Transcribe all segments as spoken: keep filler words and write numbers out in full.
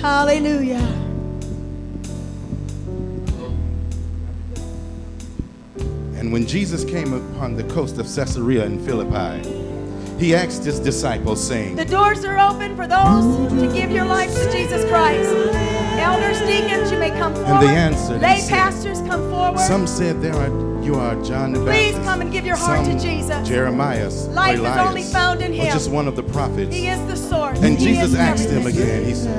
Hallelujah. And when Jesus came upon the coast of Caesarea in Philippi, he asked his disciples, saying, The doors are open for those to give your life to Jesus Christ. Elders, deacons, you may come forward. And they answered, Lay said, pastors, come forward. Some said, there are, you are John the Please Baptist. come and give your heart Some to Jesus. Jeremiah, Life or is only Elias, found in or him. just one of the prophets. He is the source. And He Jesus is asked him everything. again, he said,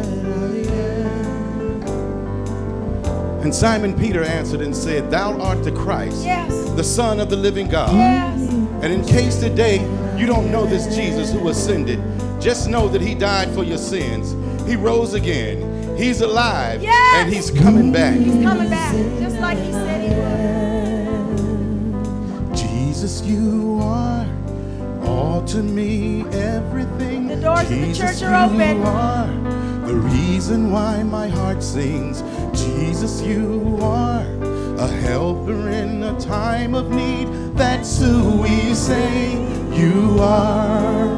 and Simon Peter answered and said, Thou art the Christ, Yes. the Son of the living God. Yes. And in case today you don't know this Jesus who ascended, just know that he died for your sins. He rose again. He's alive. Yes. And he's coming back. He's coming back, just like he said he would. Jesus, you are all to me, everything. The doors Jesus, of the church are open. You are the reason why my heart sings. Jesus, you are a helper in a time of need. That's who we say you are.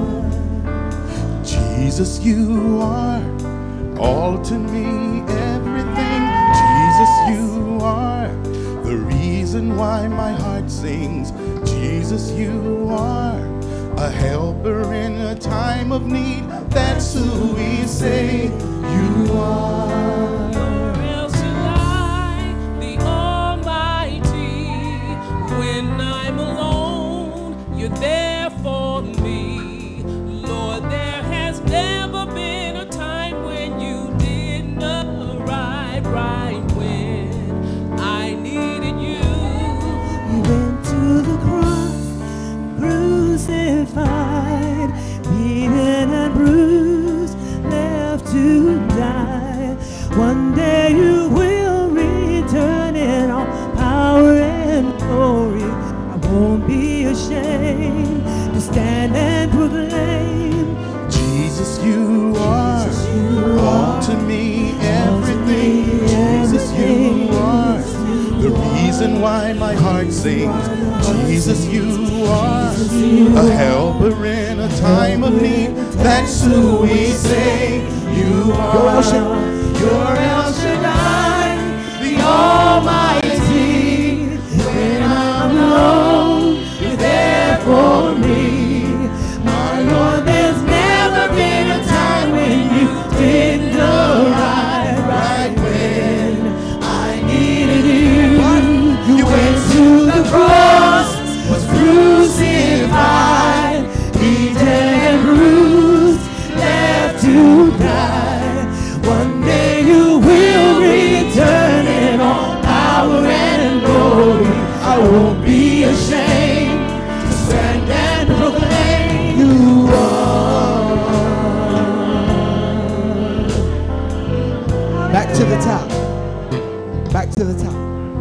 Jesus, you are all to me, everything. Jesus, you are the reason why my heart sings. Jesus, you are a helper in a time of need. That's who we say you are. When I'm alone, you're there for me. Lord, there has never been a time when you didn't arrive right when I needed you. You went to the cross, crucified, beaten and bruised, left to die. One day you will return in all power and glory. I won't be ashamed to stand and proclaim. Jesus, you are all to me, everything. Jesus, you are the reason why my heart sings. Jesus, you are a helper in a time of need. That's who we say you are. You're El Shaddai, the Almighty. When I'm alone, you're there for me. My Lord, there's never been a time when you didn't arrive right when I needed you. You went to the cross, was crucified, beaten and bruised, left to die. One day you will return in all power and glory. I won't be ashamed to stand and proclaim you are. Back to the top. Back to the top.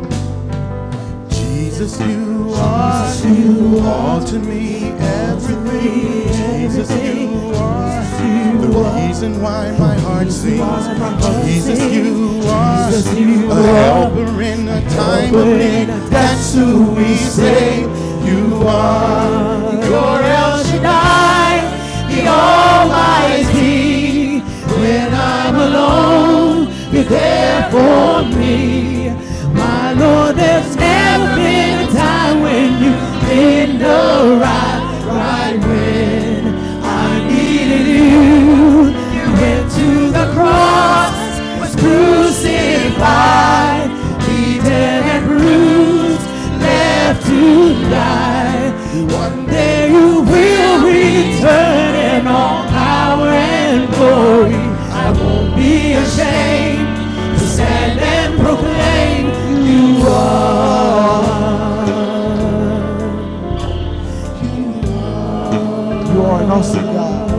Jesus, you are, you all to me, everything. Jesus, you are the reason why my heart sings. Jesus, you are a helper in a time of need. That's who we say you are. You're El Shaddai, the Almighty. When I'm alone, you're there for me. My Lord, there's never been a time when you didn't arrive right when I needed you. You went to the cross, was crucified, beaten and bruised, left to die. One day you will return in all power and glory. I won't be ashamed to stand and proclaim you are. You are an awesome God.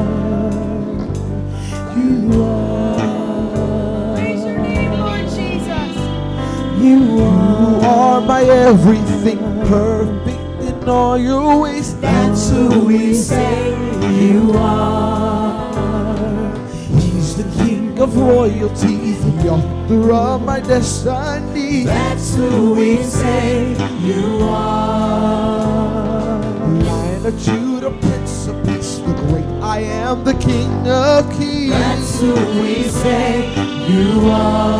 You are. Praise your name, Lord Jesus. You are my everything, perfect in all your ways. That's who we say you are. He's the King of royalty, the author of my destiny. That's who we say you are. Lion of Judah, Prince of Peace, the great I am, the King of Kings. That's who we say you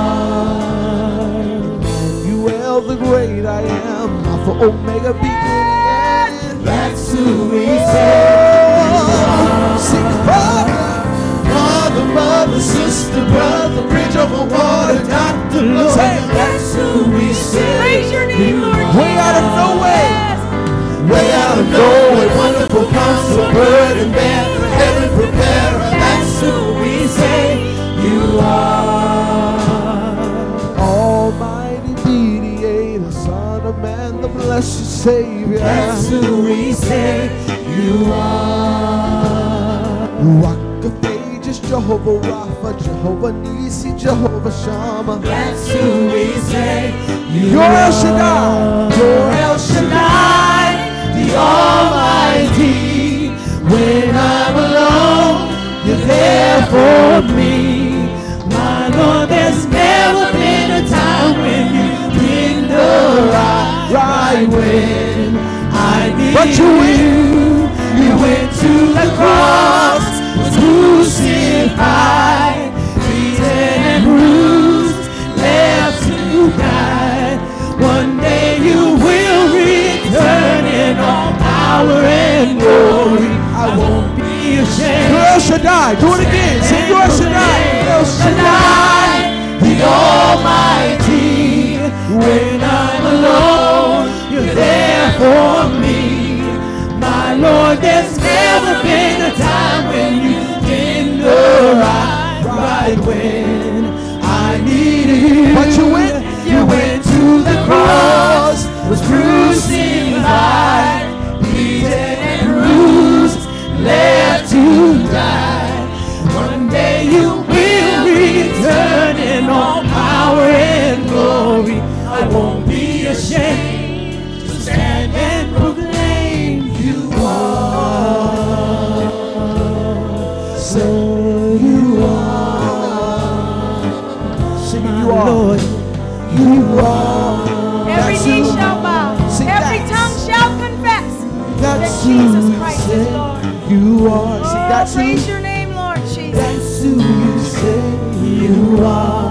are. Emmanuel, the great I am, Alpha, Omega, beginning and end. That's who we say you are. Sing Father, Father, Mother, Sister, Brother, Bridge over water, Doctor, Lord. That's who we say. Praise your name, Lord Jesus. Way out of no way. Yes. Way out of nowhere, wonderful counselor, burden bearer, heaven preparer. That's who we say you are. Almighty mediator, Son of Man, the blessed Savior. That's who we say you are. Rock of Ages, Jehovah Rapha, Jehovah Nisi, Jehovah Shammah. That's who we say you You're are. El Shaddai, you're El Shaddai, the Almighty. When I'm alone, you're there for me. My Lord, there's never been a time when you've been the right, right when I need But you went. you. You went to the cross, was crucified, beaten and bruised, left to die. One day you will return in all power and glory. I won't be ashamed. You're El Shaddai. Do it again. Sing you're El Shaddai. El Shaddai, the Almighty. When I'm alone, you're there for me. My Lord, there's never been a time when you've been the right, right when I needed you. But you went. You went to the cross, was crucified, beaten and bruised, left to die. One day you will return in all power and glory. I won't be ashamed to stand and proclaim you are. So you are. Sing My you are. Lord, you are. Every That's knee who- shall bow. Sing Every that. tongue shall confess that That's Jesus who Christ say is Lord. you are. Sing Oh, that's who. praise your name, Lord Jesus. That's who you say you are.